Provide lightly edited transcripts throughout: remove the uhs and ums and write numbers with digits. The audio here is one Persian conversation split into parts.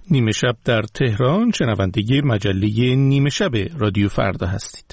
نیمه شب در تهران، شنونده مجله نیمه شب رادیو فردا هستید.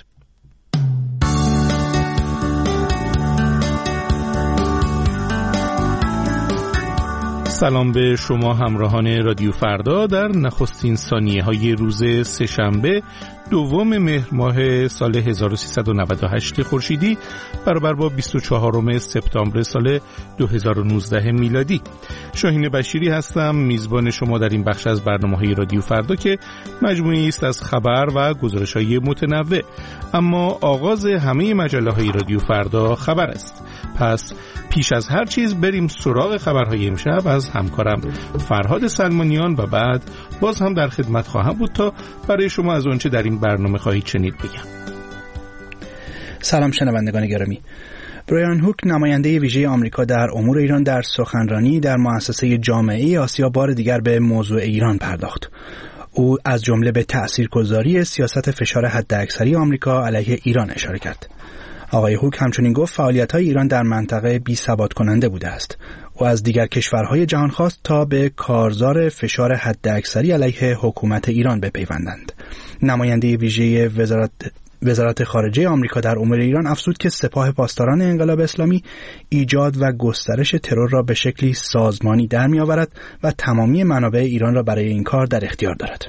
سلام به شما همراهان رادیو فردا در نخستین ثانیه‌های روز سه‌شنبه دوم مهر ماه سال 1398 خورشیدی برابر با 24 سپتامبر سال 2019 میلادی. شاهین بشیری هستم، میزبان شما در این بخش از برنامه‌های رادیو فردا که مجموعه‌ای است از خبر و گزارش‌های متنوع. اما آغاز همه مجله‌های رادیو فردا خبر است. پس پیش از هر چیز بریم سراغ خبرهای امشب از همکارم فرهاد سلمانیان و بعد باز هم در خدمت خواهم بود تا برای شما از آنچه در این برنامه خواهید شنید بگم. سلام شنوندگان گرامی. برایان هوک، نماینده ویژه آمریکا در امور ایران، در سخنرانی در مؤسسه جامعه آسیا بار دیگر به موضوع ایران پرداخت. او از جمله به تأثیرگذاری سیاست فشار حداکثری آمریکا علیه ایران اشاره کرد. آقای هوک همچنین گفت فعالیت‌های ایران در منطقه بی‌ثبات کننده بوده است. او از دیگر کشورهای جهان خواست تا به کارزار فشار حداکثری علیه حکومت ایران بپیوندند. نماینده ویژه وزارت خارجه آمریکا در امور ایران افزود که سپاه پاسداران انقلاب اسلامی ایجاد و گسترش ترور را به شکلی سازمانی در می‌آورد و تمامی منابع ایران را برای این کار در اختیار دارد.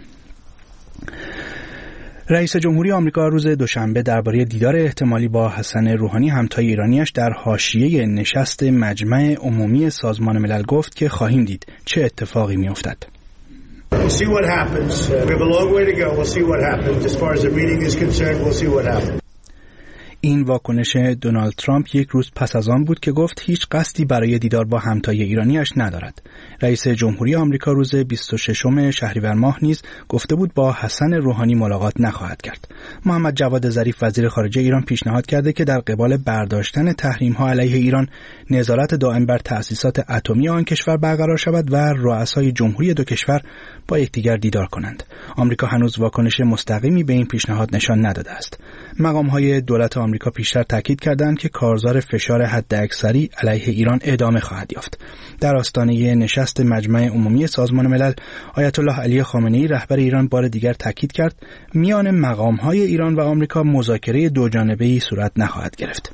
رئیس جمهوری آمریکا روز دوشنبه درباره دیدار احتمالی با حسن روحانی همتای ایرانیش در حاشیه نشست مجمع عمومی سازمان ملل گفت که خواهیم دید چه اتفاقی می‌افتد. این واکنش دونالد ترامپ یک روز پس از آن بود که گفت هیچ قصدی برای دیدار با همتای ایرانیش ندارد. رئیس جمهوری آمریکا روز 26 شهریور ماه نیز گفته بود با حسن روحانی ملاقات نخواهد کرد. محمد جواد ظریف وزیر خارجه ایران پیشنهاد کرده که در قبال برداشتن تحریم‌ها علیه ایران نظارت دائم بر تأسیسات اتمی آن کشور برقرار شود و رؤسای جمهوری دو کشور با یکدیگر دیدار کنند. آمریکا هنوز واکنش مستقیمی به این پیشنهاد نشان نداده است. مقام‌های دولت آمریکا پیشتر تاکید کردند که کارزار فشار حداکثری علیه ایران ادامه خواهد یافت. در آستانه نشست مجمع عمومی سازمان ملل، آیت الله علی خامنه‌ای رهبر ایران بار دیگر تاکید کرد میان مقام‌های ایران و آمریکا مذاکره دوجانبه‌ای صورت نخواهد گرفت.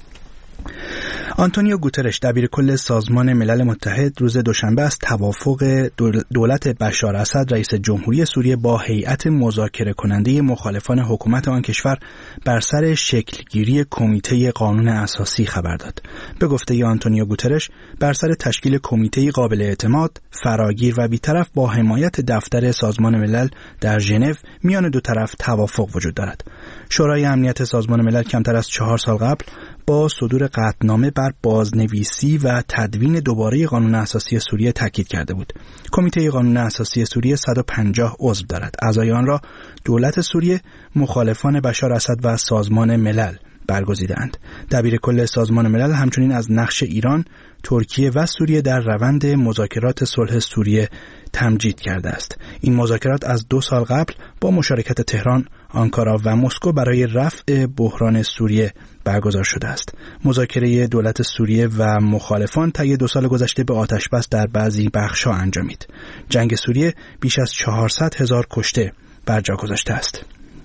آنتونیو گوترش، دبیر کل سازمان ملل متحد، روز دوشنبه از توافق دولت بشار اسد رئیس جمهوری سوریه با هیئت مذاکره کننده مخالفان حکومت آن کشور بر سر شکلگیری کمیته قانون اساسی خبر داد. به گفته آنتونیو گوترش، بر سر تشکیل کمیته قابل اعتماد، فراگیر و بی‌طرف با حمایت دفتر سازمان ملل در ژنو میان دو طرف توافق وجود دارد. شورای امنیت سازمان ملل کمتر از 4 سال قبل با صدور قطعنامه بر بازنویسی و تدوین دوباره قانون اساسی سوریه تاکید کرده بود. کمیته قانون اساسی سوریه 150 عضو دارد. اعضای آن را دولت سوریه، مخالفان بشار اسد و سازمان ملل برگزیدند. دبیر کل سازمان ملل همچنین از نقش ایران، ترکیه و سوریه در روند مذاکرات صلح سوریه تمجید کرده است. این مذاکرات از 2 سال قبل با مشارکت تهران، آنکارا و مسکو برای رفع بحران سوریه برگزار شده است. مذاکره دولت سوریه و مخالفان طی 2 سال گذشته به آتش‌بس در بعضی بخش‌ها انجامید. جنگ سوریه بیش از 400,000 کشته بر جا گذاشته است.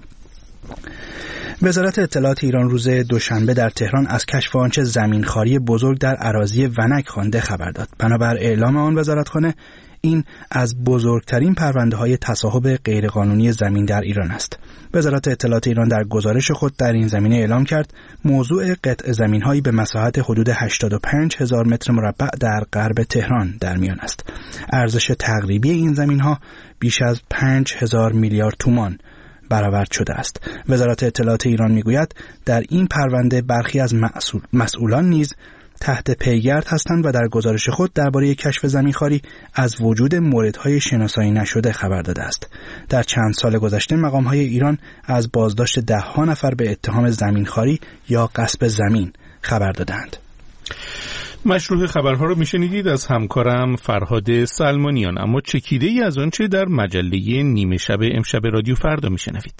وزارت اطلاعات ایران روز دوشنبه در تهران از کشف آنچه زمینخواری بزرگ در اراضی ونک خوانده خبر داد. بنابر اعلام آن وزارتخانه، این از بزرگترین پرونده‌های تصاحب غیرقانونی زمین در ایران است. وزارت اطلاعات ایران در گزارش خود در این زمینه اعلام کرد موضوع قطع زمین‌هایی به مساحت حدود 85,000 متر مربع در غرب تهران در میان است. ارزش تقریبی این زمین‌ها بیش از 5,000 میلیارد تومان برآورد شده است. وزارت اطلاعات ایران میگوید در این پرونده برخی از مسئولان نیز تحت پیگرد هستند و در گزارش خود درباره کشف زمینخواری از وجود موردهای شناسایی نشده خبر داده است. در چند سال گذشته مقام‌های ایران از بازداشت 10 نفر به اتهام زمینخواری یا غصب زمین خبر دادند. مشروع خبرها رو میشنیدید از همکارم فرهاد سلمانیان. اما چکیده ای از آنچه در مجله نیمه شب امشب رادیو فردا میشنوید.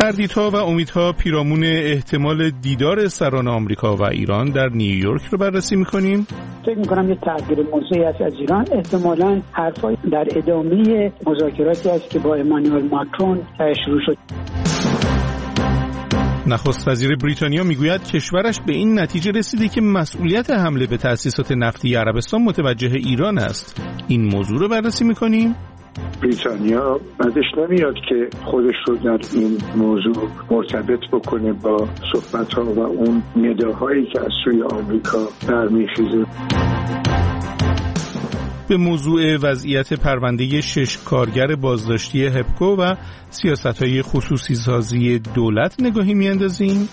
تردیدها و امیدها پیرامون احتمال دیدار سران آمریکا و ایران در نیویورک رو بررسی می‌کنیم. فکر می‌کنم یه تغییر موضعی است از ایران، احتمالاً حرفای در ادامه مذاکراتی است که با امانوئل ماکرون شروع شد. نخست وزیر بریتانیا میگوید کشورش به این نتیجه رسیده که مسئولیت حمله به تأسیسات نفتی عربستان متوجه ایران است. این موضوع رو بررسی می‌کنیم. بریتانیا ازش نمیاد که خودش رو در این موضوع مرتبط بکنه با صحبت‌ها و اون نداهایی که از سوی آمریکا برمیخیزه. به موضوع وضعیت پرونده 6 کارگر بازداشتی هپکو و سیاست‌های خصوصی سازی دولت نگاهی می‌اندازیم.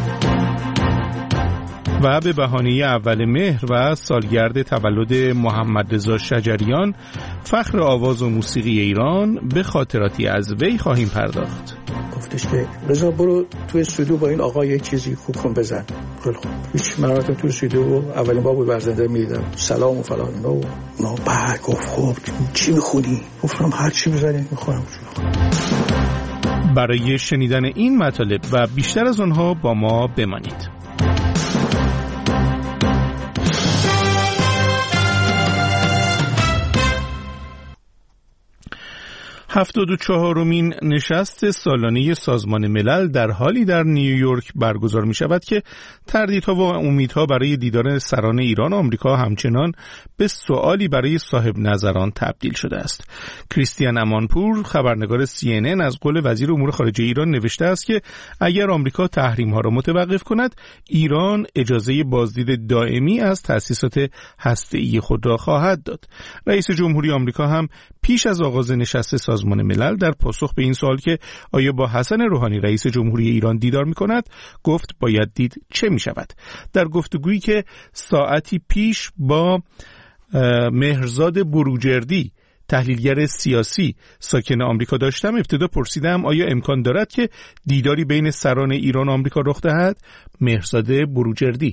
و به بهانه اول مهر و سالگرد تولد محمد رضا شجریان فخر آواز و موسیقی ایران به خاطراتی از وی خواهیم پرداخت. گفتش که رضا برو تو استودیو با این آقا یه چیزی خوب کن بزن. خیلی خوب. هیچ مراتب تو استودیو اولین بار بود برزنده میدیدم سلام و فلان نو بعد گفت خب چی میخونی؟ گفتم هر چی بزنی میخونم. برای شنیدن این مطالب و بیشتر از آنها با ما بمانید. 74مین نشست سالانه سازمان ملل در حالی در نیویورک برگزار می شود که تردیدها و امیدها برای دیدار سران ایران و آمریکا همچنان به سوالی برای صاحب نظران تبدیل شده است. کریستیان امانپور خبرنگار CNN از قول وزیر امور خارجه ایران نوشته است که اگر آمریکا تحریم‌ها را متوقف کند، ایران اجازه بازدید دائمی از تأسیسات هسته‌ای خود را خواهد داد. رئیس جمهوری آمریکا هم پیش از آغاز نشست سازمان ملل در پاسخ به این سوال که آیا با حسن روحانی رئیس جمهوری ایران دیدار می‌کند، گفت باید دید چه می‌شود. در گفتگویی که ساعتی پیش با مهرزاد بروجردی تحلیلگر سیاسی ساکن آمریکا داشتم، ابتدا پرسیدم آیا امکان دارد که دیداری بین سران ایران و آمریکا رخ دهد؟ مهرزاد بروجردی: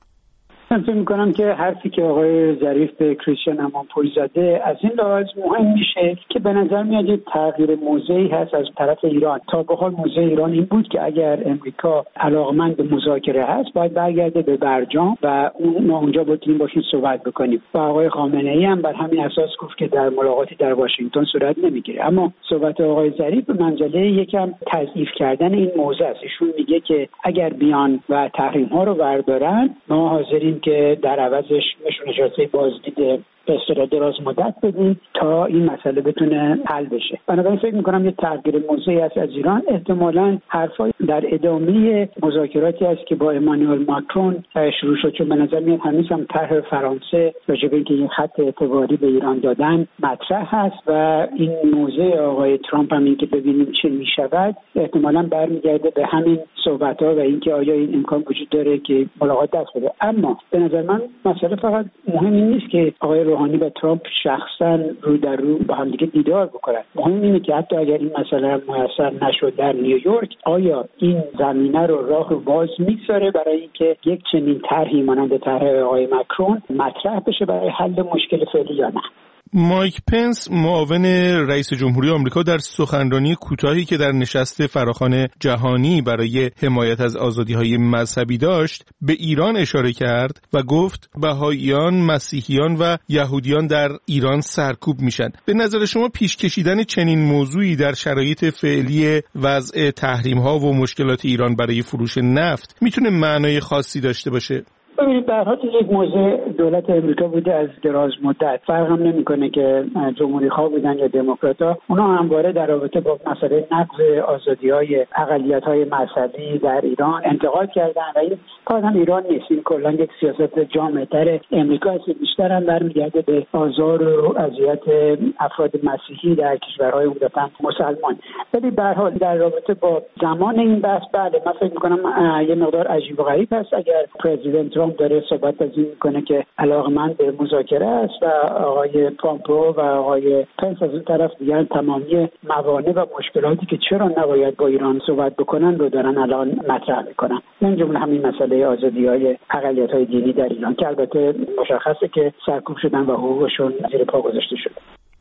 من فکر می‌کنم که حرفی که آقای ظریف به کریستیان امانپور زده از این لحاظ مهم میشه که به نظر میاد یک تغییر موضعی هست از طرف ایران. تا به حال موضع ایران این بود که اگر امریکا علاقمند به مذاکره هست باید برگرده به برجام و ما اونجا بتونیم باشیم صحبت بکنیم. و آقای خامنه‌ای هم بر همین اساس گفت که در ملاقاتی در واشنگتن صورت نمیگیره. اما صحبت آقای ظریف به منزله یکم تضعیف کردن این موضوع است. ایشون میگه که اگر بیان و تحریم‌ها رو بردارن، ما حاضریم که در عوضش بهشون اجازه بازدید به اصطلاح دراز مدت بدیم تا این مسئله بتونه حل بشه. بنابراین فکر می‌کنم یه تغییر موضعی است از ایران. احتمالاً حرفای در ادامه مذاکراتی است که با امانوئل ماکرون شروع شد، چون به نظر میاد هنوز هم طرح فرانسه راجع به اینکه این خط اعتباری به ایران دادن مطرح هست و این موضع آقای ترامپ هم این که ببینیم چه می‌شود احتمالاً برمیگرده به همین صحبت‌ها و اینکه آیا این امکان وجود داره که ملاقات دست بده. اما به نظر من مسئله فقط مهم نیست که آقای روحانی و ترامپ شخصا رو در رو با هم دیگه دیدار بکنن. مهم اینه که حتی اگر این مسئله میسر نشد در نیویورک، آیا این زمینه رو راه رو باز می‌ذاره برای اینکه یک چنین طرحی مانند طرح آقای ماکرون مطرح بشه برای حل مشکل فعلی یا نه. مایک پنس معاون رئیس جمهوری آمریکا در سخنرانی کوتاهی که در نشست فراخوان جهانی برای حمایت از آزادی‌های مذهبی داشت به ایران اشاره کرد و گفت بهائیان، مسیحیان و یهودیان در ایران سرکوب میشن. به نظر شما پیش کشیدن چنین موضوعی در شرایط فعلی وضع تحریم‌ها و مشکلات ایران برای فروش نفت میتونه معنای خاصی داشته باشه؟ ببینید در حال یک موضوع دولت امریکا بوده از دراز مدت، فرق هم نمیکنه که جمهوری‌خواه بودن یا دموکرات‌ها، اونا همواره در رابطه با مسئله نقض آزادی‌های اقلیت‌های مذهبی در ایران انتقاد کردن و این فقط هم ایران نیست، این کلاً یک سیاست جامع‌تر امریکا است. بیشتر هم برمیگرده به آزار و اذیت افراد مسیحی در کشورهای عمدتاً مسلمان. ولی به هر حال در رابطه با زمان این بحث، بله من فکر می‌کنم یه مقدار عجیب و غریب است اگر پرزیدنت ترامپ داره صحبت از این میکنه که علاقمند به مذاکره است و آقای پامپو و آقای پنس از اون طرف دیگر تمامی موانع و مشکلاتی که چرا نباید با ایران صحبت بکنن رو دارن الان مطرح میکنن. من جمله همین مسئله آزادی‌های اقلیت‌های دینی در ایران که البته مشخصه که سرکوب شدن و حقوقشون زیر پا گذاشته شده.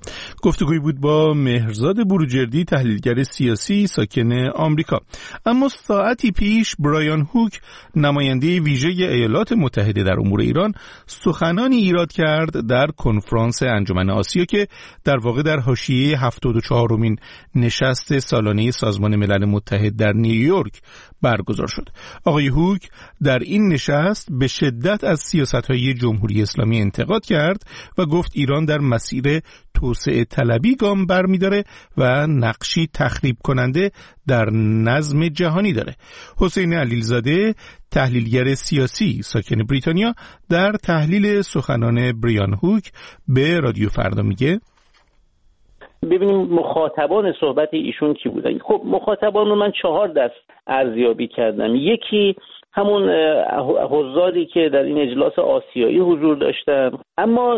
گفتگویی بود با مهرزاد بروجردی، تحلیلگر سیاسی ساکن آمریکا. اما ساعتی پیش برایان هوک، نماینده ویژه ایالات متحده در امور ایران، سخنانی ایراد کرد در کنفرانس انجمن آسیا که در واقع در حاشیه 74مین نشست سالانه سازمان ملل متحد در نیویورک برگزار شد. آقای هوک در این نشست به شدت از سیاست‌های جمهوری اسلامی انتقاد کرد و گفت ایران در مسیر توسعه طلبی گام برمی‌داره و نقشی تخریب کننده در نظم جهانی داره. حسین علیزاده، تحلیلگر سیاسی ساکن بریتانیا، در تحلیل سخنان برایان هوک به رادیو فردا میگه ببینیم مخاطبان صحبت ایشون کی بودن. خب مخاطبان رو من 4 دست ارزیابی کردم. یکی همون حضاری که در این اجلاس آسیایی حضور داشتن، اما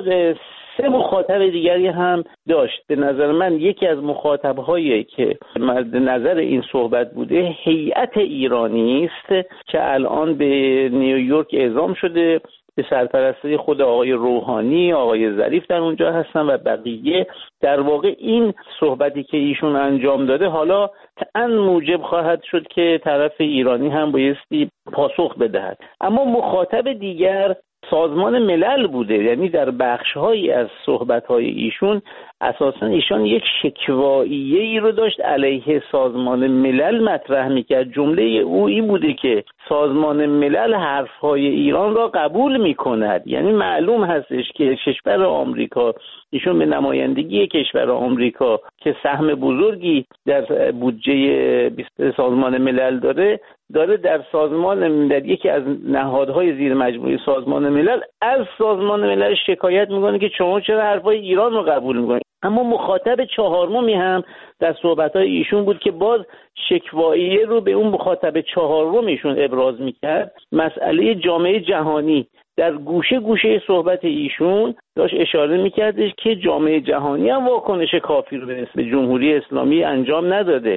3 مخاطب دیگری هم داشت. به نظر من یکی از مخاطب‌هایی که مورد نظر این صحبت بوده هیئت ایرانی است که الان به نیویورک اعزام شده به سرپرستی خود آقای روحانی، آقای ظریف در اونجا هستن و بقیه. در واقع این صحبتی که ایشون انجام داده حالا طبعاً موجب خواهد شد که طرف ایرانی هم بایستی پاسخ بدهد. اما مخاطب دیگر سازمان ملل بوده، یعنی در بخش‌هایی از صحبت‌های ایشون اساساً ایشان یک شکواییه‌ای رو داشت علیه سازمان ملل مطرح می‌کرد. جمله او این بوده که سازمان ملل حرف‌های ایران را قبول می‌کند. یعنی معلوم هستش که کشور آمریکا، ایشون به نمایندگی کشور آمریکا که سهم بزرگی در بودجه سازمان ملل داره در سازمان، در یکی از نهادهای زیر مجموعه سازمان ملل از سازمان ملل شکایت میکنه که شما چرا حرفای ایران رو قبول میکنید. اما مخاطب 4می هم در صحبت‌های ایشون بود که باز شکواییه رو به اون مخاطب 4 ایشون ابراز میکرد. مسئله جامعه جهانی در گوشه گوشه صحبت ایشون داشت اشاره میکردش که جامعه جهانی هم واکنش کافی رو به نسبت جمهوری اسلامی انجام نداده.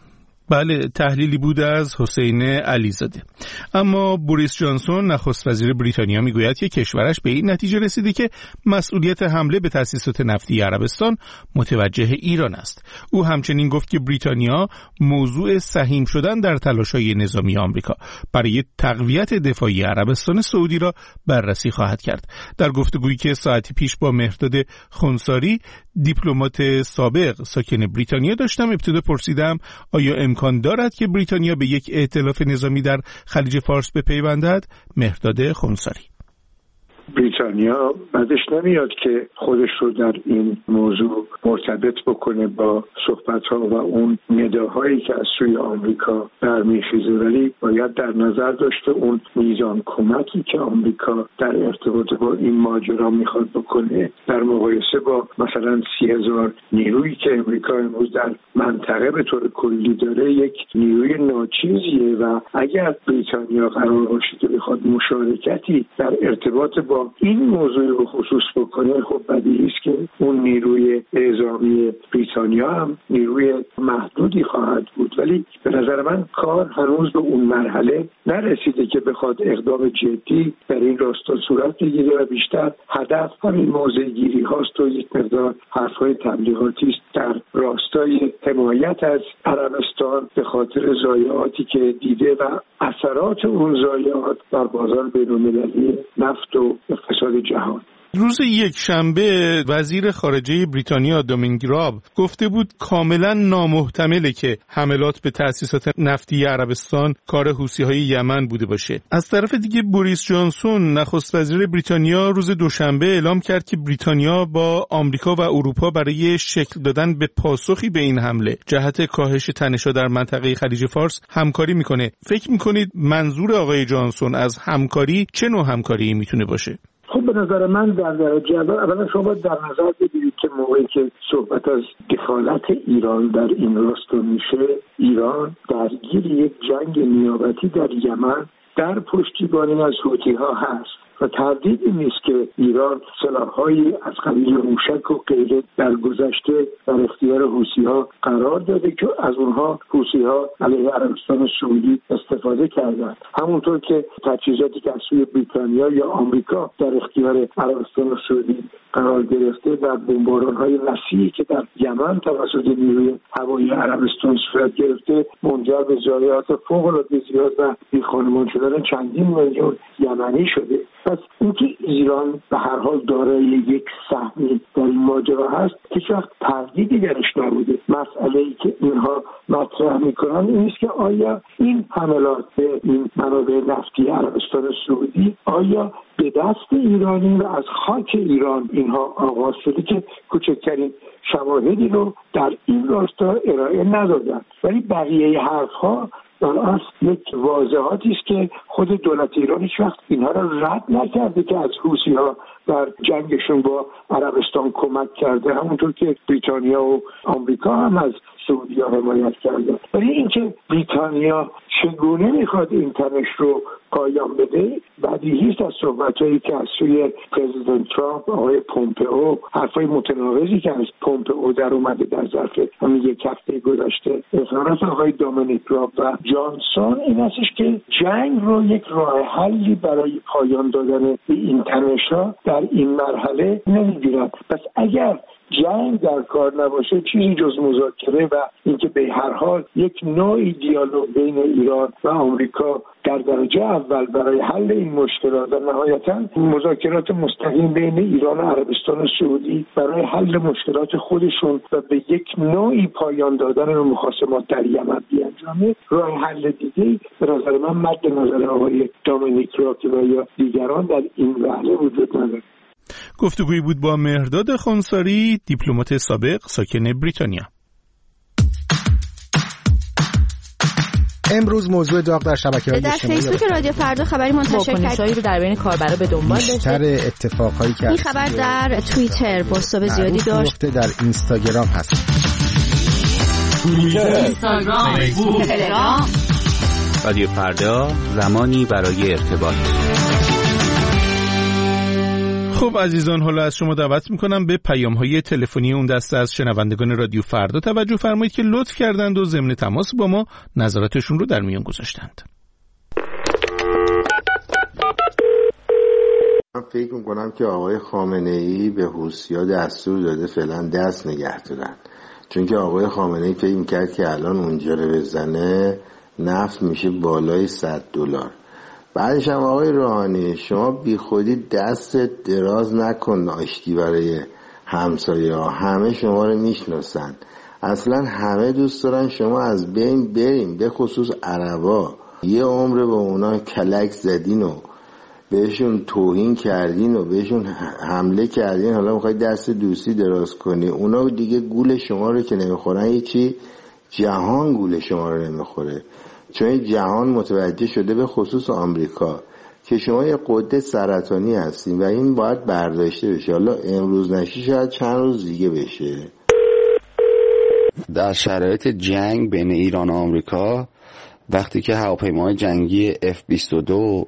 بله، تحلیلی بود از حسین علیزاده. اما بوریس جانسون، نخست وزیر بریتانیا، میگوید که کشورش به این نتیجه رسیده که مسئولیت حمله به تأسیسات نفتی عربستان متوجه ایران است. او همچنین گفت که بریتانیا موضوع سهیم شدن در تلاش‌های نظامی آمریکا برای تقویت دفاعی عربستان سعودی را بررسی خواهد کرد. در گفتگویی که ساعتی پیش با مهرداد خنثاری، دیپلمات سابق ساکن بریتانیا داشتم، ابتدا پرسیدم آیا امکان دارد که بریتانیا به یک ائتلاف نظامی در خلیج فارس بپیوندد؟ مهرداد خنثاری: بریتانیا بعدش نمیاد که خودش رو در این موضوع مرتبط بکنه با صحبت‌ها و اون نداهایی که از سوی آمریکا برمیخیزه، ولی باید در نظر داشته اون میزان کمکی که آمریکا در ارتباط با این ماجرا میخواد بکنه در مقایسه با مثلا 30,000 نیرویی که آمریکا امروز در منطقه به طور کلی داره یک نیروی ناچیزیه و اگر بریتانیا قرار باشه که بخواد مشارکتی در ارتباط با این موضوع رو خصوص بکنه، خب بدیهی است که اون نیروی اعزامی بریتانیا هم نیروی محدودی خواهد بود. ولی به نظر من کار هنوز به اون مرحله نرسیده که بخواد اقدام جدی در این راستا صورت بگیره و بیشتر هدف همین موضع گیری هاست و یک مقدار حرفهای تبلیغاتی است در راستای حمایت از عربستان به خاطر ضایعاتی که دیده و اثرات اون ضایعات بر بازار بین‌المللی نفت و اقتصاد جهان. روز یکشنبه وزیر خارجه بریتانیا دومینیک راب گفته بود کاملا نامحتمله که حملات به تأسیسات نفتی عربستان کار حوثی‌های یمن بوده باشه. از طرف دیگه بوریس جانسون، نخست وزیر بریتانیا، روز دوشنبه اعلام کرد که بریتانیا با آمریکا و اروپا برای شکل دادن به پاسخی به این حمله جهت کاهش تنش‌ها در منطقه خلیج فارس همکاری میکنه. فکر میکنید منظور آقای جانسون از همکاری چه نوع همکاری میتونه باشه؟ خب به نظر من در درجه اول اولا شما در نظر بگیرید که موقعی که صحبت از دخالت ایران در این راستا میشه، ایران درگیر یک جنگ نیابتی در یمن در پشتیبانی از حوثی‌ها هست و تردیدی نیست که ایران سلاح‌هایی از قبیل موشک و غیره در گذشته در اختیار حوثی‌ها قرار داده که از اونها حوثی‌ها علیه عربستان سعودی استفاده کردند. همونطور که تجهیزاتی که از سوی بریتانیا یا آمریکا در اختیار عربستان سعودی قرار گرفته در بمباران‌های وسیعی که در یمن توسط نیروی هوایی عربستان صورت گرفته منجر به ضایعات فوق‌العاده زیاد و بی‌خانمان شدن چندین میلیون یمنی شده. پس اینکه ایران به هر حال دارای یک سهمی در این ماجرا هست هیچ وقت تردیدی درش نبوده. مسئله‌ای که اینها مطرح می‌کنن این است که آیا این حملات به این منابع نفتی عربستان سعودی آیا به دست ایرانی و از خاک ایران اینها آغاز شده که کوچکترین شواهدی رو در این راستا ارائه ندادن، ولی بقیه حرف‌ها در اصل یک واضحاتی است که خود دولت ایران هیچ وقت اینها را رد نکرده که از حوثی‌ها در جنگشون با عربستان کمک کرده، همونطور که بریتانیا و آمریکا هم از سعودی حمایت کرده. ولی اینکه بریتانیا چگونه میخواد این تنش رو پایان بده بدیهی است از صحبت‌هایی که از سوی پرزیدنت ترامپ، آقای پومپئو، حرفای متناقضی که از پومپئو در اومده در ظرف همین یک هفته گذشته، اظهارات آقای دامینیک راب و جانسون این هستش که جنگ رو یک راه حلی برای پایان دادن به این تنش‌ها در این مرحله نمی‌گیرد. پس اگر جنگ در کار نباشه چیزی جز مذاکره و اینکه به هر حال یک نوعی دیالوگ بین ایران و آمریکا در درجه اول برای حل این مشکلات و نهایتاً مذاکرات مستقیم بین ایران و عربستان سعودی برای حل مشکلات خودشون و به یک نوعی پایان دادن مخاصمات در یمن بیانجامه، راه حل دیگه‌ای به نظر من مد نظر آقای دامینیک راب و یا دیگران در این مرحله وجود نداره. گفتگویی بود با مهرداد خانساری، دیپلمات سابق ساکن بریتانیا. امروز موضوع داغ در شبکه‌های اجتماعی در فیسبوک رادیو فردا خبری منتشر کرد رو در بین کاربرا به دنبال داشته. بیشتر اتفاقایی که این خبر در توییتر پست‌های زیادی داشت، در اینستاگرام هست. اینستاگرام، فیسبوک، تلگرام. رادیو فردا، زمانی برای ارتباط. خب عزیزان، حالا از شما دعوت میکنم به پیام‌های تلفنی اون دسته از شنوندگان رادیو فردا توجه فرمایید که لطف کردند و ضمن تماس با ما نظراتشون رو در میان گذاشتند. من فکر میکنم که آقای خامنه‌ای به حوثی‌ها دستور داده فعلا دست نگه دارن، چون که آقای خامنه‌ای فکر میکرد که الان اونجا رو بزنه نفت میشه بالای $100. بعدش هم آقای روحانی شما بی خودی دست دراز نکن آشتی برای همسایه ها، همه شما رو میشناسن، اصلا همه دوست دارن شما از بین بریم، به خصوص عربا. یه عمر به اونا کلک زدین و بهشون توهین کردین و بهشون حمله کردین، حالا میخوای دست دوستی دراز کنی. اونا دیگه گول شما رو که نمیخورن، یه چی جهان گول شما رو نمیخوره، چون جهان متوجه شده به خصوص آمریکا که شما یه قده سرطانی هستین و این باید برداشته بشه. حالا امروز نشه شاید چند روز دیگه بشه. در شرایط جنگ بین ایران و آمریکا وقتی که هواپیماهای جنگی F-22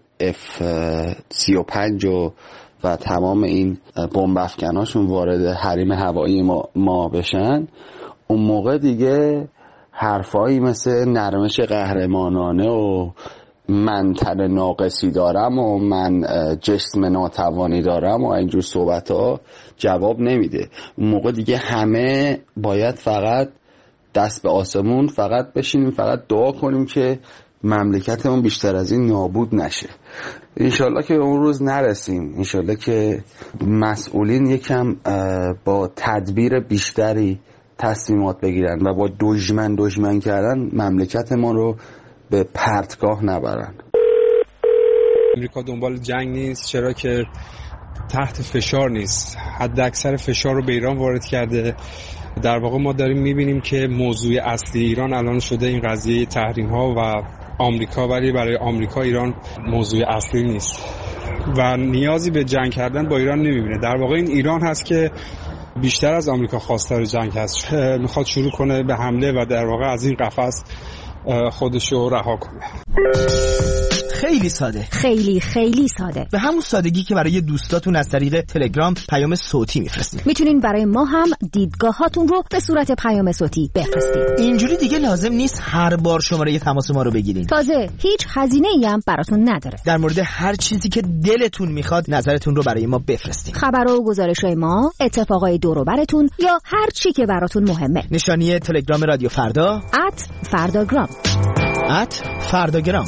F-35 و تمام این بمب افکناشون وارد حریم هوایی ما بشن، اون موقع دیگه حرفایی مثل نرمش قهرمانانه و من تن ناقصی دارم و من جسم ناتوانی دارم و اینجور صحبت ها جواب نمیده. اون موقع دیگه همه باید فقط دست به آسمون فقط بشینیم، فقط دعا کنیم که مملکتمون بیشتر از این نابود نشه. انشالله که به اون روز نرسیم، انشالله که مسئولین یکم با تدبیر بیشتری تصمیمات بگیرن و با دشمن کردن مملکت ما رو به پرتگاه نبرن. امریکا دنبال جنگ نیست، چرا که تحت فشار نیست، حد اکثر فشار رو به ایران وارد کرده. در واقع ما داریم میبینیم که موضوع اصلی ایران الان شده این قضیه تحریم ها و آمریکا، ولی برای آمریکا ایران موضوع اصلی نیست و نیازی به جنگ کردن با ایران نمیبینه. در واقع این ایران هست که بیشتر از آمریکا خواستار جنگ هست، میخواد شروع کنه به حمله و در واقع از این قفس خودشو رها کنه. خیلی ساده. خیلی خیلی ساده. به همون سادگی که برای دوستاتون از طریق تلگرام پیام صوتی میفرستید. میتونین برای ما هم دیدگاهاتون رو به صورت پیام صوتی بفرستید. اینجوری دیگه لازم نیست هر بار شماره تماس ما رو بگیرین. تازه هیچ هزینه‌ای هم براتون نداره. در مورد هر چیزی که دلتون میخواد نظرتون رو برای ما بفرستید. خبرها و گزارش‌های ما، اتفاقای دور و براتون یا هر چی که براتون مهمه. نشانی تلگرام رادیو فردا @فرداگرام. فرداگرام.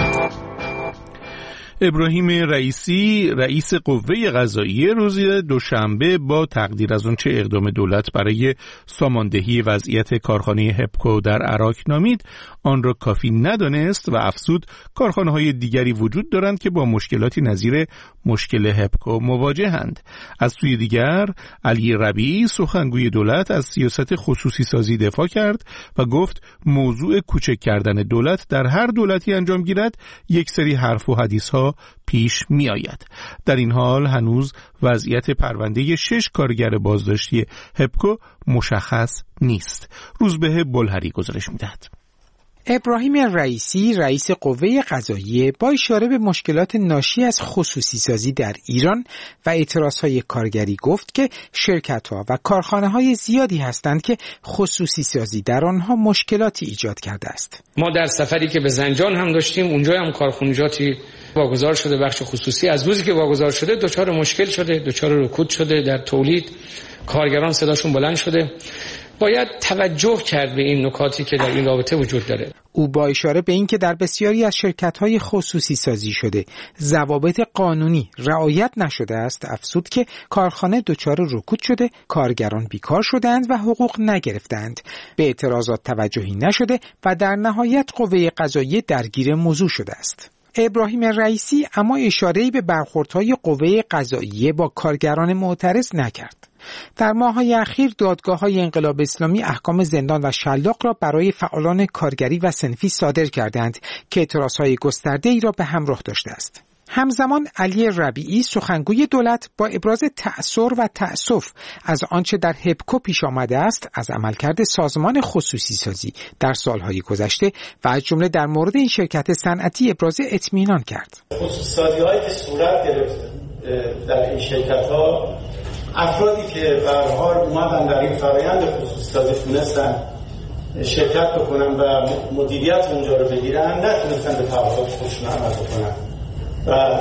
ابراهیم رئیسی رئیس قوه قضاییه روز دوشنبه با تقدیر از اونچه اقدام دولت برای ساماندهی وضعیت کارخانه هپکو در عراق نامید آن را کافی ندانست و افزود کارخانه‌های دیگری وجود دارند که با مشکلاتی نظیر مشکل هپکو مواجهند. از سوی دیگر علی ربیعی سخنگوی دولت از سیاست خصوصی سازی دفاع کرد و گفت موضوع کوچک کردن دولت در هر دولتی انجام گیرد یک سری حرف و حدیث ها پیش می آید. در این حال هنوز وضعیت پرونده 6 کارگر بازداشتی هپکو مشخص نیست. روزبه بلهری گزارش می دهد. ابراهیم رئیسی رئیس قوه قضاییه با اشاره به مشکلات ناشی از خصوصی سازی در ایران و اعتراضهای کارگری گفت که شرکت‌ها و کارخانه‌های زیادی هستند که خصوصی سازی در آنها مشکلاتی ایجاد کرده است. ما در سفری که به زنجان هم داشتیم اونجا هم کارخانجاتی واگذار شده، بخش خصوصی از روزی که واگذار شده دچار مشکل شده، دچار رکود شده در تولید، کارگران صداشون بلند شده. باید توجه کرد به این نکاتی که در این رابطه وجود داره. او با اشاره به این که در بسیاری از شرکت‌های خصوصی سازی شده ضوابط قانونی رعایت نشده است، افزود که کارخانه دچار رکود شده، کارگران بیکار شدند و حقوق نگرفتند، به اعتراضات توجهی نشده و در نهایت قوه قضاییه درگیر موضوع شده است. ابراهیم رئیسی اما اشاره‌ای به برخوردهای قوه قضاییه با کارگران معترض نکرد. در ماه‌های اخیر دادگاه‌های انقلاب اسلامی احکام زندان و شلاق را برای فعالان کارگری و صنفی صادر کردند که اعتراضهای گسترده‌ای را به همراه داشته است. همزمان علی ربیعی سخنگوی دولت با ابراز تأثر و تأسف از آنچه در هپکو پیش آمده است از عملکرد سازمان خصوصی سازی در سالهای گذشته و از جمله در مورد این شرکت صنعتی ابراز اطمینان کرد. خصوصی سازی‌هایی که صورت گرفت در این شرکت‌ها، افرادی که به هر حال اومدن در این فرآیند خصوصی سازی تونستن شرکت بکنن و مدیریت اونجا رو بگیرن، نتونستن به تعهدات خودشون عمل بکنن و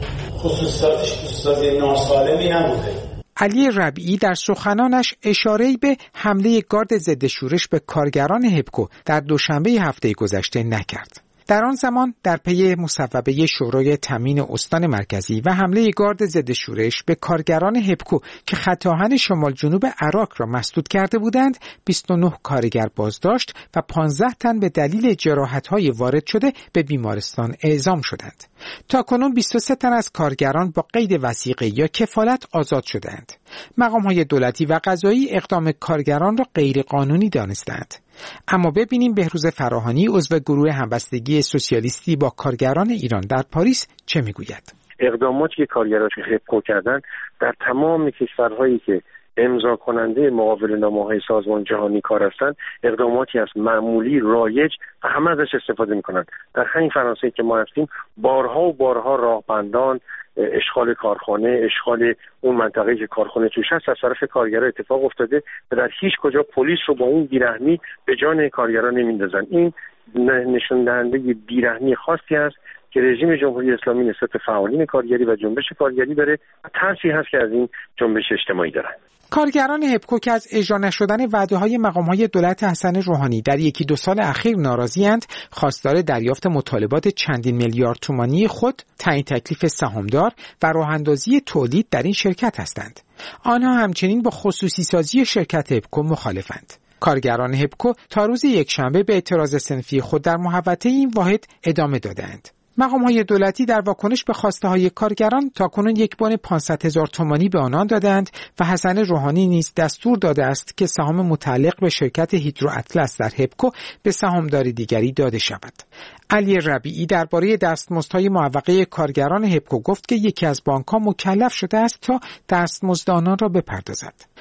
خصوصی سازی ناسالمی نبوده. علی ربیعی در سخنانش اشاره‌ای به حمله گارد ضد شورش به کارگران هپکو در دوشنبه هفته گذشته نکرد. در آن زمان در پی مصوبه شورای تامین استان مرکزی و حمله گارد ضد شورش به کارگران هپکو که خط آهن شمال جنوب عراق را مسدود کرده بودند، 29 کارگر بازداشت و 15 تن به دلیل جراحت‌های وارد شده به بیمارستان اعزام شدند. تاکنون 23 تن از کارگران با قید وثیقه یا کفالت آزاد شدند. مقام‌های دولتی و قضایی اقدام کارگران را غیرقانونی دانستند. اما ببینیم بهروز فراهانی عضو گروه همبستگی سوسیالیستی با کارگران ایران در پاریس چه میگوید. اقداماتی که کارگران هپکو کردن در تمام کشورهایی که امضا کننده مقابله‌نامه‌های سازمان جهانی کار هستند، اقداماتی از معمولی رایج و همه ازش استفاده می‌کنند. در همین فرانسه که ما هستیم بارها و بارها راهبندان، اشغال کارخانه، اشغال اون منطقه‌ای که کارخانه توش هست از طرف کارگران اتفاق افتاده و در هیچ کجا پلیس رو با اون بیرحمی به جان کارگران نمیندازن. این نشون دهنده بیرحمی خاصی است که رژیم جمهوری اسلامی نسبت به فعالین کارگری و جنبش کارگری داره و ترسی هست که از این جنبش اجتماعی دارن. کارگران هپکو که از اجرا نشدن وعده‌های مقام‌های دولت حسن روحانی در 1-2 سال اخیر ناراضی‌اند، خواستار دریافت مطالبات چندین میلیارد تومانی خود، تعیین تکلیف سهامدار و راه‌اندازی تولید در این شرکت هستند. آنها همچنین با خصوصی سازی شرکت هپکو مخالفند. کارگران هپکو تا روز یکشنبه به اعتراض صنفی خود در محوطه این واحد ادامه دادند. مقام‌های دولتی در واکنش به خواسته‌های کارگران تاکنون یک بن 500,000 تومانی به آنان دادند و حسن روحانی نیز دستور داده است که سهام متعلق به شرکت هیدرو اطلس در هپکو به سهامدار دیگری داده شود. علی ربیعی درباره دستمزدهای معوقه کارگران هپکو گفت که یکی از بانک‌ها مکلف شده است تا دستمزد آنان را بپردازد.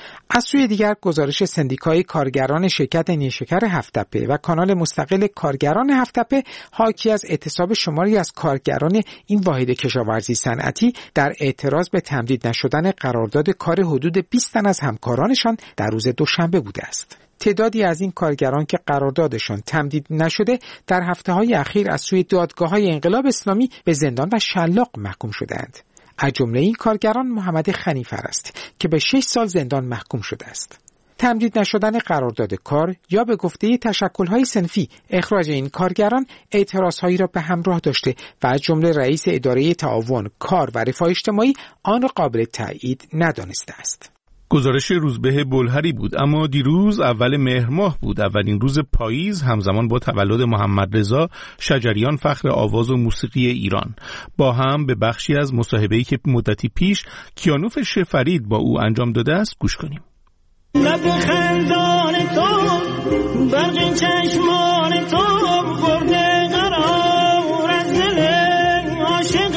از سوی دیگر گزارش سندیکای کارگران شرکت نیشکر هفت‌تپه و کانال مستقل کارگران هفت‌تپه حاکی از اعتصاب شماری از کارگران این واحد کشاورزی صنعتی در اعتراض به تمدید نشدن قرارداد کار حدود 20 تن از همکارانشان در روز دوشنبه بوده است. تعدادی از این کارگران که قراردادشان تمدید نشده در هفته‌های اخیر از سوی دادگاه‌های انقلاب اسلامی به زندان و شلاق محکوم شدند. از جمله این کارگران محمد خنیفر است که به 6 سال زندان محکوم شده است. تمدید نشدن قرارداد کار یا به گفته تشکل‌های صنفی اخراج این کارگران اعتراض‌هایی را به همراه داشته و از جمله رئیس اداره تعاون کار و رفاه اجتماعی آن را قابل تایید ندانسته است. گزارش روزبه بلهری بود. اما دیروز اول مهر ماه بود، اولین روز پاییز، همزمان با تولد محمد رضا شجریان فخر آواز و موسیقی ایران. با هم به بخشی از مصاحبه‌ای که مدتی پیش کیانوش فرید با او انجام داده است گوش کنیم. لب خندان تو برق چشمان تو برده قرار از دل عاشق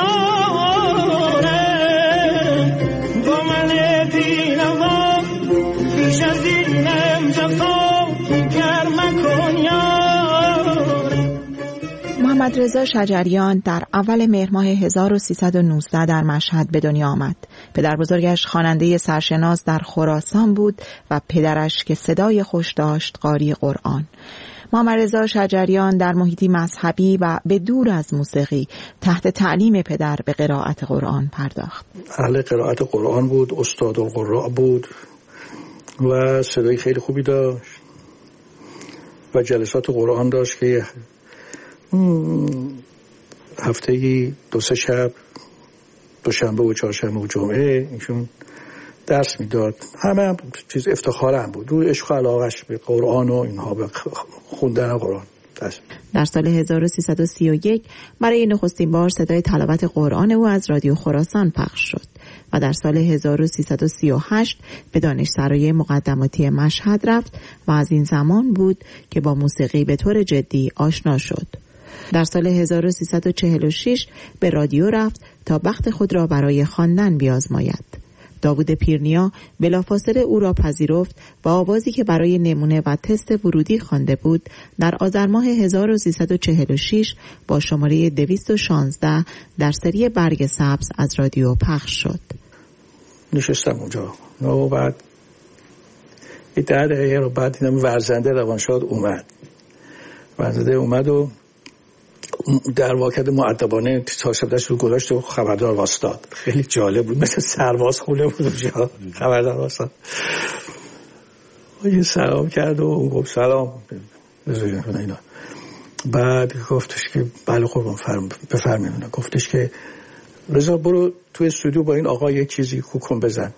زاره با من بینوا بیش از دیدم جفا گرم کن یار. محمد رضا شجریان در اول مهر ماه 1319 در مشهد به دنیا آمد. پدر بزرگش خواننده سرشناس در خراسان بود و پدرش که صدای خوش داشت قاری قرآن. محمد رضا شجریان در محیطی مذهبی و به دور از موسیقی تحت تعلیم پدر به قرائت قرآن پرداخت. اهل قرائت قرآن بود، استاد القراء بود و صدای خیلی خوبی داشت و جلسات قرآن داشت که هفته‌ای 2-3 شب، دوشنبه و چهارشنبه و جمعه ایشون درس میداد. همه چیز افتخارم بود. روی عشق و علاقه‌اش به قرآن و اینها، به خوندن قرآن. در سال 1331 برای نخستین بار صدای تلاوت قرآن او از رادیو خراسان پخش شد و در سال 1338 به دانشسرای مقدماتی مشهد رفت و از این زمان بود که با موسیقی به طور جدی آشنا شد. در سال 1346 به رادیو رفت تا بخت خود را برای خواندن بیازماید. داوود پیرنیا بلافاصله او را پذیرفت و آوازی که برای نمونه و تست ورودی خوانده بود در آذر ماه 1346 با شماره 216 در سری برگ سبز از رادیو پخش شد. نشستم اونجا و بعد 10 دقیقه رو بعد دیدم ورزنده روانشاد اومد. ورزنده اومد و در واقع مؤدبانه تاشبدش رو گذاشت و خبردار واسطاد. خیلی جالب بود، مثل سرباز خونه بود اونجا. خبردار واسطاد و یه سلام کرد و اون گفت سلام اینا. بعد گفتش که بله قربان بفرمایید. گفتش که رضا برو توی استودیو با این آقا یک چیزی کوکن بزن.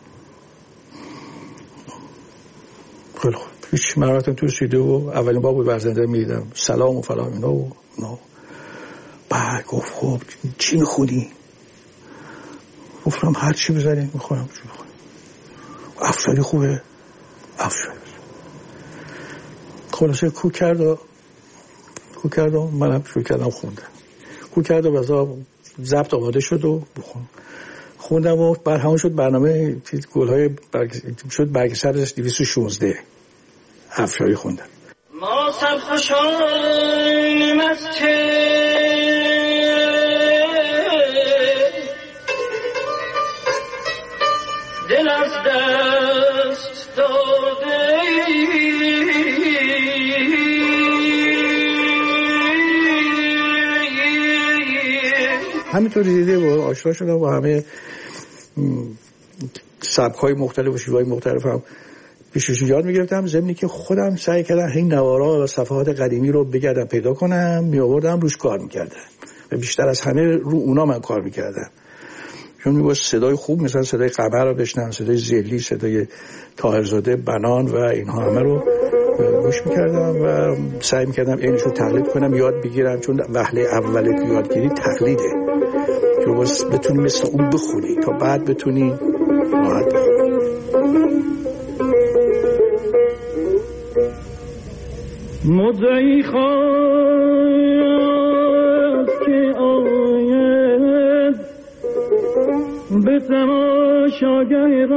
خیلی خوب. هیچ من رفتم توی استودیو و اولین بار بود ورزنده میدیدم، سلام و فلان اینا و بعد گفت خب چی میخونی؟ گفتم هر چی بزنید میخونم. افشاری خوبه؟ افشاری. خلاصه کوک کرد و منم شروع کردم خوندم. کوک کرد و بذار ضبط آماده شد و خوندم و بعد همون شد برنامه گل‌های شد برگ سرش 216 افشاری خوندم. ما سرخوشانیم از چه دل از دست داده همینطور دیده و آشنا شدم با همه سبک‌های مختلف و شیوه‌های مختلف هم پیشش یاد میگرفتم، ضمنی که خودم سعی کردم این نوارا و صفحات قدیمی رو بگردم پیدا کنم، میآوردم روش کار میکردم و بیشتر از همه رو اونا من کار میکردم، چون میگوست صدای خوب مثلا صدای قمر رو بشنم، صدای زلی، صدای طاهرزاده، بنان و اینها همه رو گوش میکردم و سعی میکردم اینشو تقلید کنم، یاد بگیرم، چون وهله اول یادگیری تقلیده که بتونی مثل اون بخونی تا بعد بتونی راحت بخونی. مدعی خواست که آید به تماشاگر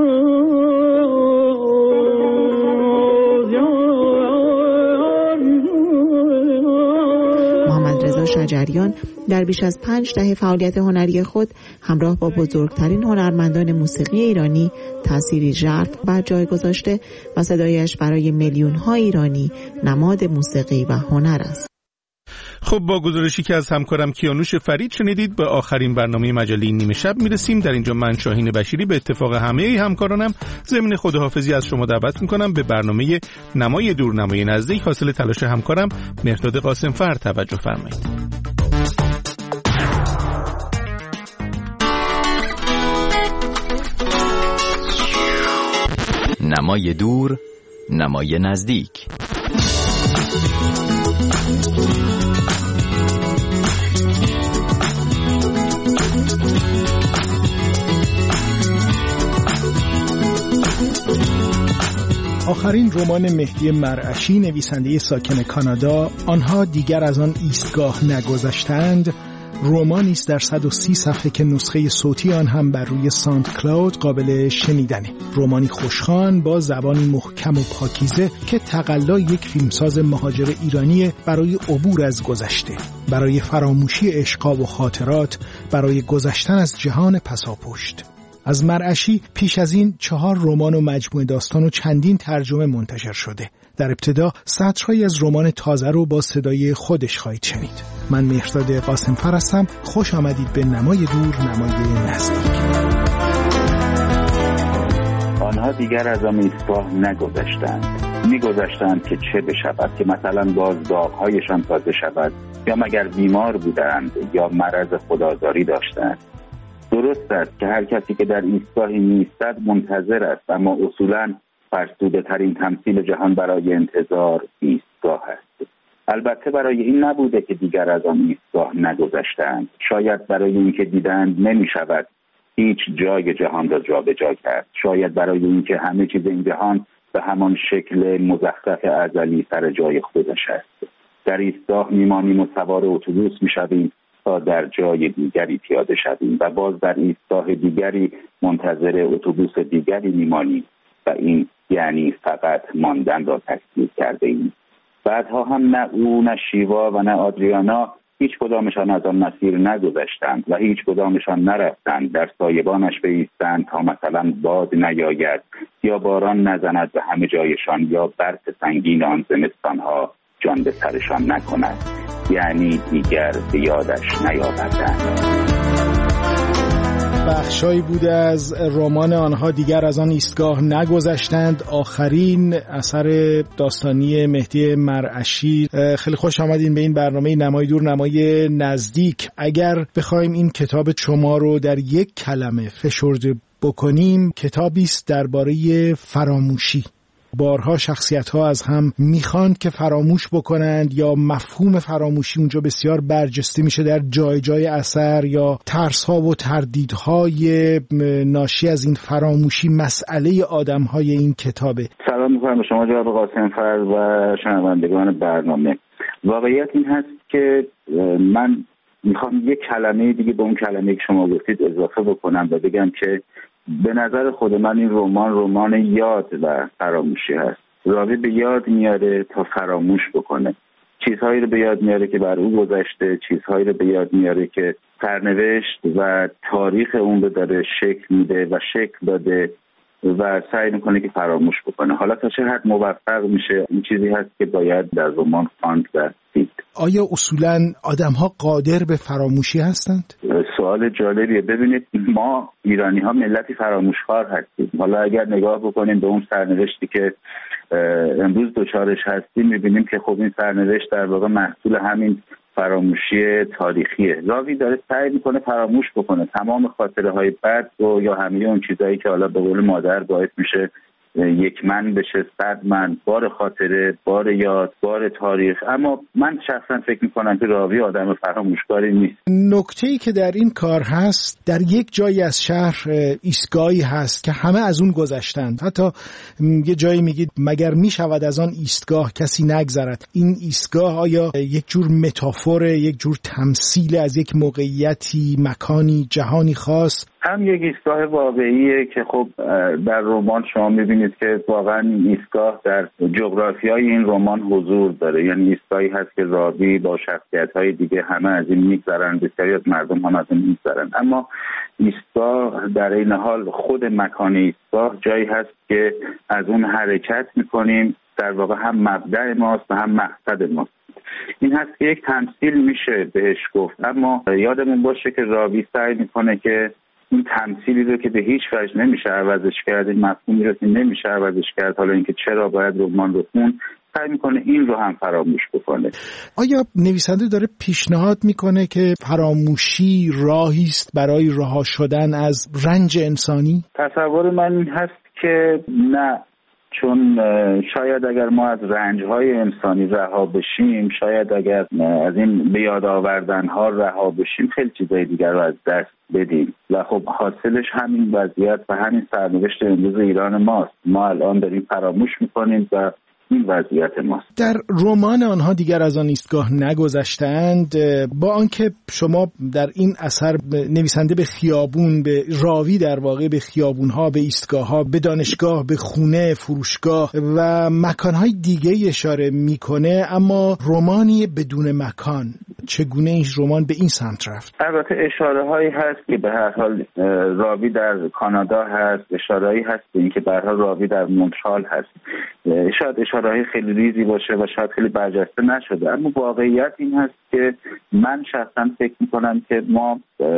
محمد رضا شجریان در بیش از 5 دهه فعالیت هنری خود همراه با بزرگترین هنرمندان موسیقی ایرانی تأثیری ژرف بر جای گذاشته و صدایش برای میلیون‌ها ایرانی نماد موسیقی و هنر است. خب با گزارشی که از همکارم کیانوش فرید شنیدید به آخرین برنامه مجله نیمه شب میرسیم. در اینجا من شاهین بشیری به اتفاق همه همکارانم ضمن خداحافظی از شما دعوت میکنم به برنامه نمای دور نمای نزدیک حاصل تلاش همکارم مهرداد قاسمفر توجه فرمایید. نمای دور نمای نزدیک. آخرین رمان مهدی مرعشی نویسنده ساکن کانادا، آنها دیگر از آن ایستگاه نگذشتند، رمانی است در 130 صفحه که نسخه صوتی آن هم بر روی ساند کلاود قابل شنیدنه. رمانی خوشخوان با زبانی محکم و پاکیزه که تقلا یک فیلمساز مهاجر ایرانی برای عبور از گذشته، برای فراموشی عشقا و خاطرات، برای گذشتن از جهان پساپشت. از مرعشی پیش از این 4 رمان و مجموعه داستان و چندین ترجمه منتشر شده. در ابتدا سطرهایی از رمان تازه رو با صدای خودش خواهید شنید. من مهرداد قاسمفر هستم. خوش آمدید به نمای دور نمای نزدیک. آنها دیگر از آن ایستگاه نگذشتند. میگذشتند که چه بشود، که مثلا بازداغ‌هایشان تازه شود، یا مگر بیمار بودند یا مرض خودآزاری داشتند. درست است که هر کسی که در ایستگاهی نیستد منتظر است، اما اصولاً فرسوده ترین تمثیل جهان برای انتظار ایستگاه است. البته برای این نبوده که دیگر از آن ایستگاه نگذشتند. شاید برای اینکه دیدند نمی شود هیچ جای جهان را جابجا کرد. شاید برای اینکه همه چیز این جهان به همان شکل مزخرف ازلی سر جای خودش است. در ایستگاه میمانیم و سوار اتوبوس میشویم تا در جای دیگری پیاده شویم و باز در ایستگاه دیگری منتظر اتوبوس دیگری میمانیم و این یعنی فقط ماندن را تکمیل کرده ایم. بعدها هم نه او، نه شیوا و نه آدریانا هیچ کدامشان از آن مسیر نگذشتند و هیچ کدامشان نرفتند در سایبانش بایستند تا مثلا باد نیاید یا باران نزند به همه جایشان یا برف سنگین آن زمستانها جان به سرشان نکند، یعنی دیگر به یادش نیاوردند. بخشایی بوده از رمان آنها دیگر از آن ایستگاه نگذشتند، آخرین اثر داستانی مهدی مرعشی. خیلی خوش آمدین به این برنامه نمای دور نمای نزدیک. اگر بخوایم این کتاب شما رو در یک کلمه فشرده بکنیم، کتابی است درباره فراموشی. بارها شخصیت‌ها از هم میخواند که فراموش بکنند یا مفهوم فراموشی اونجا بسیار برجسته میشه در جای جای اثر، یا ترس‌ها و تردیدهای ناشی از این فراموشی مسئله آدم‌های این کتابه. سلام می‌کنم به شما جناب قاسمفر و شنوندگان برنامه. واقعیت این هست که من میخوام یک کلمه دیگه به اون کلمه که شما گفتید اضافه بکنم و بگم که به نظر خود من این رمان یاد و فراموشی هست. راوی به یاد میاره تا فراموش بکنه. چیزهایی رو به یاد میاره که بر او گذشته، چیزهایی رو به یاد میاره که سرنوشت و تاریخ اون رو داره شکل میده و شکل داده و سعی میکنه که فراموش بکنه. حالا تا چه حد موفق میشه این چیزی هست که باید در رمان خواند و دید. آیا اصولاً آدم‌ها قادر به فراموشی هستند؟ سوال جالبیه. ببینید ما ایرانی‌ها ملتی فراموشکار هستیم. حالا اگر نگاه بکنیم به اون سرنوشتی که امروز دچارش هستیم، می‌بینیم که خب این سرنوشت در واقع محصول همین فراموشی تاریخیه. راوی داره سعی میکنه فراموش بکنه تمام خاطره‌های بد و یا همه اون چیزایی که حالا به قول مادر باعث میشه یک من بشه 100 من، بار خاطره، بار یاد، بار تاریخ. اما من شخصا فکر میکنم که راوی آدم فراموشکاری نیست. نکته‌ای که در این کار هست، در یک جایی از شهر ایستگاهی هست که همه از اون گذشتند. حتی یه جایی میگید مگر میشود از آن ایستگاه کسی نگذرد. این ایستگاه آیا یک جور متافور، یک جور تمثیل از یک موقعیتی، مکانی، جهانی خاص؟ هم یک ایستگاه واقعیه که خب در رمان شما میبینید که واقعا این ایستگاه در جغرافیای این رمان حضور داره، یعنی ایستگاهی هست که راوی با شخصیت‌های دیگه همه از این میگذرن، بسیاری از مردم هم از این میگذرن، اما ایستگاه در این حال خود مکان ایستگاه جایی هست که از اون حرکت میکنیم، در واقع هم مبدأ ماست و هم مقصد ماست. این هست که یک تمثیل میشه بهش گفت، اما یادمون باشه که راوی سعی میکنه که این تمثیلی رو که به هیچ وجه نمیشه عوضش کرد، این مفهومی رو که نمیشه عوضش کرد، حالا اینکه چرا باید رمان رو خون، سعی میکنه این رو هم فراموش بکنه. آیا نویسنده داره پیشنهاد میکنه که فراموشی راهی است برای رها شدن از رنج انسانی؟ تصور من این هست که نه، چون شاید اگر ما از رنج‌های انسانی رها بشیم، شاید اگر از این به یاد آوردن‌ها رها بشیم، خیلی چیزای دیگر رو از دست بدیم و خب حاصلش همین وضعیت و همین سرنوشت امروز ایران ماست. ما الان داریم فراموش می‌کنیم و این وضعیت ماست. در رمان آنها دیگر از آن ایستگاه نگذشتند، با آنکه شما در این اثر نویسنده به خیابون، به راوی در واقع به خیابونها، به ایستگاه‌ها، به دانشگاه، به خونه، فروشگاه و مکان‌های دیگه اشاره میکنه، اما رمانی بدون مکان، چگونه این رمان به این سمت رفت؟ البته اشاره‌هایی هست که به هر حال راوی در کانادا هست، اشاره‌ای هست به اینکه به هر حال راوی در مونترال هست. شاید اشاره‌های خیلی ریزی باشه و شاید خیلی برجسته نشده، اما واقعیت این هست که من شخصا فکر می‌کنم که ما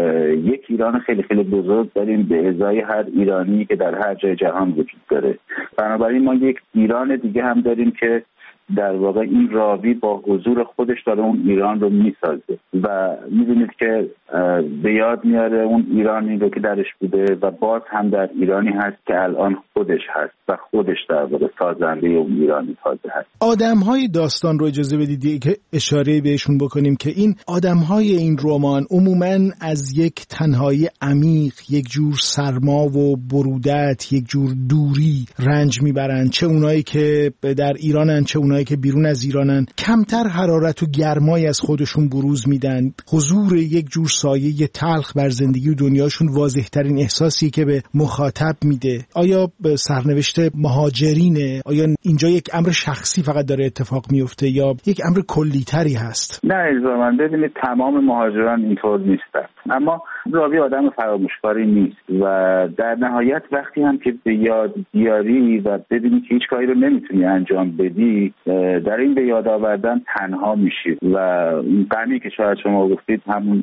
یک ایران خیلی خیلی بزرگ داریم به ازای هر ایرانی که در هر جای جهان وجود داره. بنابراین ما یک ایران دیگه هم داریم که در واقع این راوی با حضور خودش داره اون ایران رو میسازه و می‌بینید که به یاد میاره اون ایرانی رو که درش بوده و باز هم در ایرانی هست که الان خودش هست و خودش در واقع سازنده اون ایرانی تازه هست. آدم‌های داستان رو اجازه بدید که اشاره بهشون بکنیم که این آدم‌های این رمان عموماً از یک تنهایی عمیق، یک جور سرما و برودت، یک جور دوری رنج میبرن، چه اونایی که در ایرانن چه اونایی که بیرون از ایرانن. کمتر حرارت و گرمای از خودشون بروز میدن. حضور یک جور سایه تلخ بر زندگی و دنیاشون واضح‌ترین احساسی که به مخاطب میده. آیا به سرنوشت مهاجرینه؟ آیا اینجا یک امر شخصی فقط داره اتفاق میفته یا یک امر کلی‌تری هست؟ نه الزاماً، ببینید تمام مهاجران اینطور نیستن، اما راوی آدم فراموشکاری نیست و در نهایت وقتی هم که به یاد بیاری و ببینی که هیچ کاری رو نمیتونی انجام بدی، در این به یاد آوردن تنها میشی و این غمی که شاید شما گفتید همون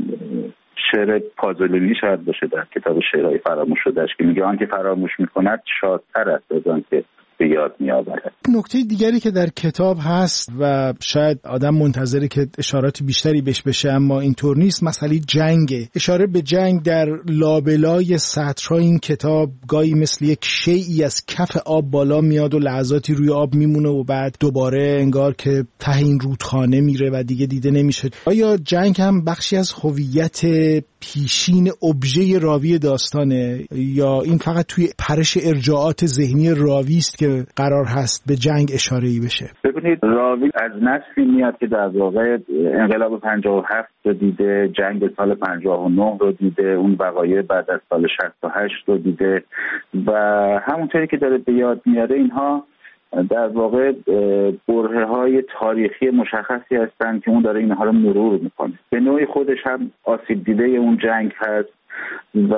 شعر پازولینی شاید باشه در کتاب شعرهای فراموش شدهش که میگه آن که فراموش میکند شادتر است از آن که به یاد میآورد. نکته دیگری که در کتاب هست و شاید آدم منتظره که اشارات بیشتری بهش بشه اما اینطور نیست، مسئله جنگه. اشاره به جنگ در لابلای سطرهای این کتاب گاهی مثل یک شیئی از کف آب بالا میاد و لحظاتی روی آب میمونه و بعد دوباره انگار که ته این رودخانه میره و دیگه دیده نمیشه. آیا جنگ هم بخشی از هویت پیشین ابژه راوی داستانه یا این فقط توی پرش ارجاعات ذهنی راوی است که قرار هست به جنگ اشاره‌ای بشه؟ ببینید راوی از نسلی میاد که در واقع انقلاب 57 رو دیده، جنگ سال 59 رو دیده، اون وقایع بعد از سال 68 رو دیده و همونطوری که داره به یاد میاره اینها در واقع برهه‌های تاریخی مشخصی هستند که اون داره اینها رو مرور میکنه. به نوعی خودش هم آسیب دیده اون جنگ هست و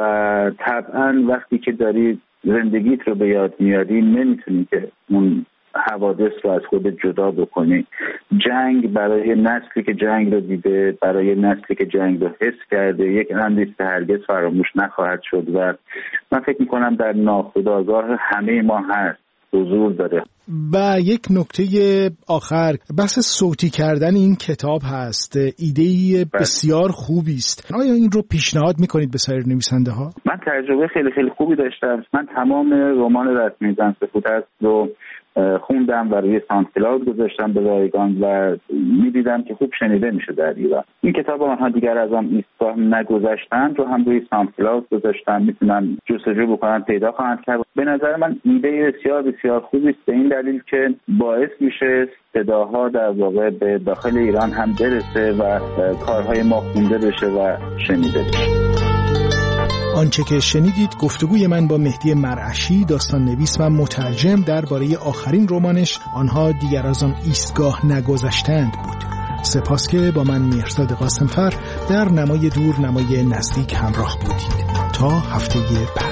طبعا وقتی که داری زندگیت رو به یاد میاری نمیتونی که اون حوادث رو از خودت جدا بکنی. جنگ برای نسلی که جنگ رو دیده، برای نسلی که جنگ رو حس کرده، یک امری که هرگز فراموش نخواهد شد و من فکر میکنم در ناخودآگاه همه ما هست، حضور داره. و یک نکته آخر، بحث صوتی کردن این کتاب هست. ایده‌ای بسیار خوبی است. آیا این رو پیشنهاد میکنید به سایر نویسنده ها؟ من تجربه خیلی خیلی خوبی داشتم. من تمام رمان رسمی زن سفید است رو خوندم و روی ساندکلاود گذاشتم به رایگان و می‌دیدم که خوب شنیده میشه در ایران. این کتاب آنها دیگر از آن ایستگاه نگذشتن رو هم روی ساندکلاود گذاشتم، میتونن جستجو بکنن پیدا خواهند کرد. به نظر من ایده بسیار بسیار خوبی است، به این دلیل که باعث میشه صداها در واقع به داخل ایران هم برسه و کارهای ما خونده بشه و شنیده بشه. آنچه که شنیدید گفتگوی من با مهدی مرعشی، داستان نویس و مترجم درباره آخرین رمانش آنها دیگر از آن ایستگاه نگذشتند بود. سپاس که با من مهرزاد قاسمفر در نمای دور نمای نزدیک همراه بودید. تا هفته